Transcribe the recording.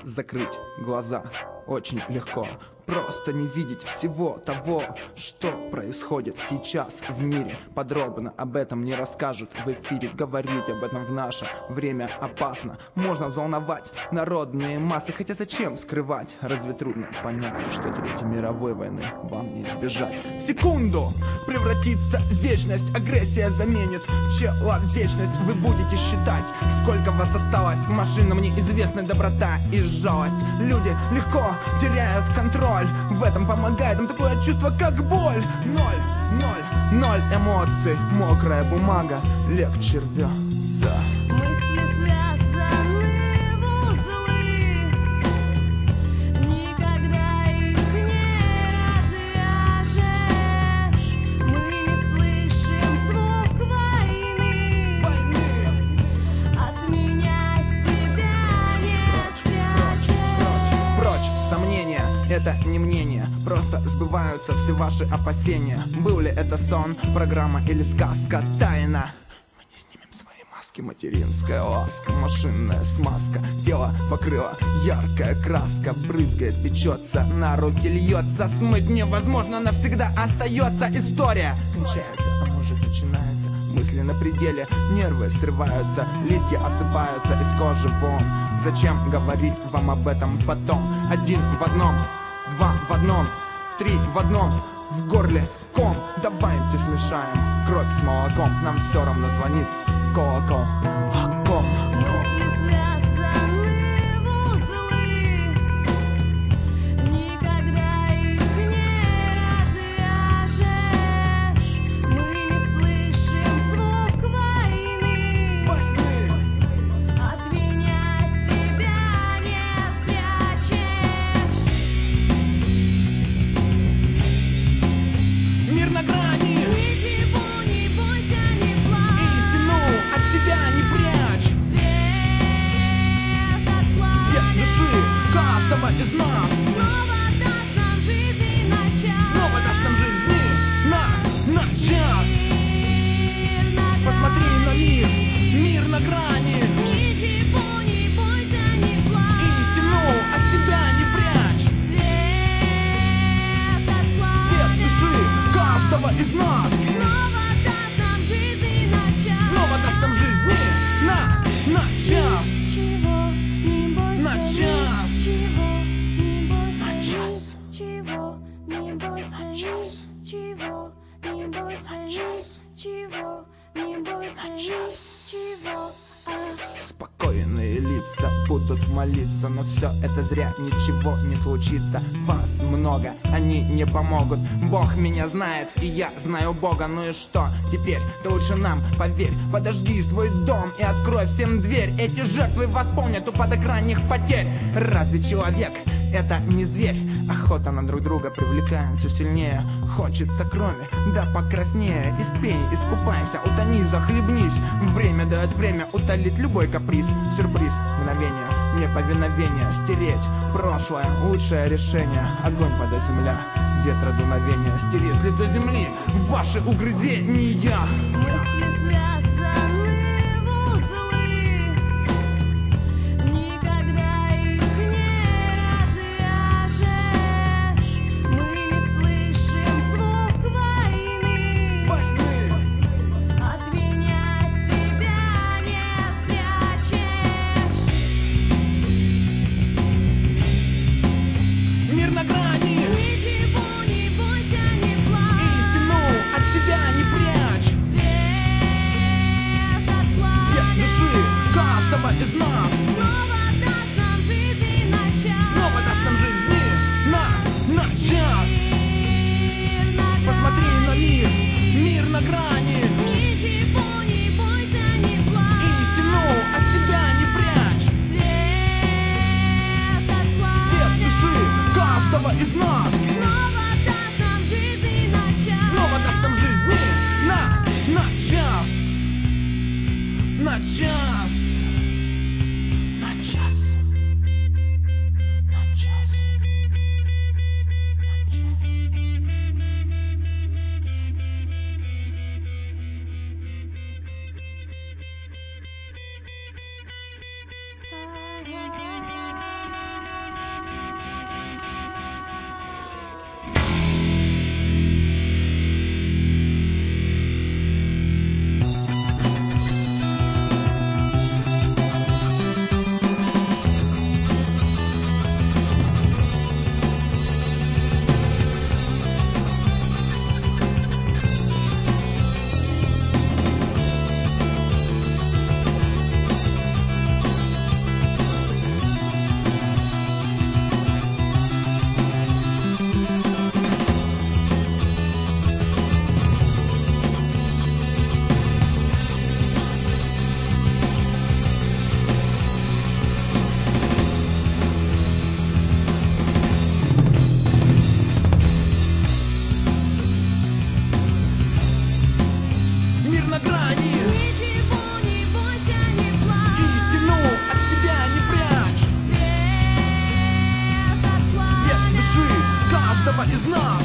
закрыть глаза очень легко. Просто не видеть всего того, что происходит сейчас в мире. Подробно об этом не расскажут в эфире. Говорить об этом в наше время опасно. Можно взволновать народные массы. Хотя зачем скрывать? Разве трудно понять, что Третьей мировой войны вам не избежать? В секунду превратится в вечность. Агрессия заменит человечность. Вы будете считать, сколько вас осталось. Машинам неизвестна доброта и жалость. Люди легко теряют контроль. В этом помогает им такое чувство, как боль. Ноль эмоций. Мокрая бумага легче рвется. Мысли связаны в узлы, никогда их не развяжешь. Мы не слышим звук войны. От меня себя не спрячешь. Прочь, сомнения, это не мнение. Просто сбываются все ваши опасения. Был ли это сон, программа или сказка? Тайна. Мы не снимем свои маски. Материнская ласка, машинная смазка. Тело покрыла яркая краска. Брызгает, печется, на руки льется. Смыть невозможно, навсегда остается. История кончается, а может начинается. Мысли на пределе, нервы срываются. Листья осыпаются из кожи вон. Зачем говорить вам об этом потом? Один в одном, два в одном, три в одном. В горле ком, давайте смешаем кровь с молоком. Нам все равно звонит колокол. Мысли связаны в узлы, никогда их не развяжешь. Мы не слышим звук войны. От меня себя не спрячешь. Мир на грани, Ничего не бойся, не плачь. истину от себя не прячь. Свет от пламени Свет души каждого из нас снова даст нам жизнь на час. снова даст нам жизни на час. Мир на Посмотри на мир, мир на грани. Ничего не бойся, не плачь. Истину от себя не прячь. Свет от Свет пламени души каждого из нас снова даст нам жизнь на час. снова даст нам жизни на час. Чего не бойся, На час. чего не бойся, На час. чего не бойся, чего не бойся, чего не бойся, чего. Спокойные лица будут молиться, но все это зря, ничего не случится. Вас много, они не помогут. Бог меня знает, и я знаю Бога. Ну и что теперь? Ты лучше нам поверь. Подожди свой дом и открой всем дверь. Эти жертвы восполнят упадок ранних потерь. Разве человек это не зверь? Охота на друг друга привлекает все сильнее. Хочется крови, да покраснее. Испей, искупайся, утони, захлебнись. Время дает время утолить любой каприз. Сюрприз, мгновение, неповиновение. Стереть прошлое, лучшее решение. Огонь, вода, земля, ветра, дуновение. Стереть с лица земли ваши угрызения. Мысли связаны в узлы, никогда их не развяжешь. Мы не слышим звук войны. От меня себя не спрячешь. Мир на грани, Ничего не бойся, не плачь. истину от себя не прячь. Свет от пламени Свет души каждого из нас снова даст нам жизнь на час. снова даст нам жизни на час. Мир на Посмотри на мир, мир на грани. Ничего не бойся, не плачь. Истину от себя не прячь. Свет от Свет пламени души каждого из нас снова даст нам жизнь на час. снова даст нам жизни на час. На час. На час. На час. На час. из нас.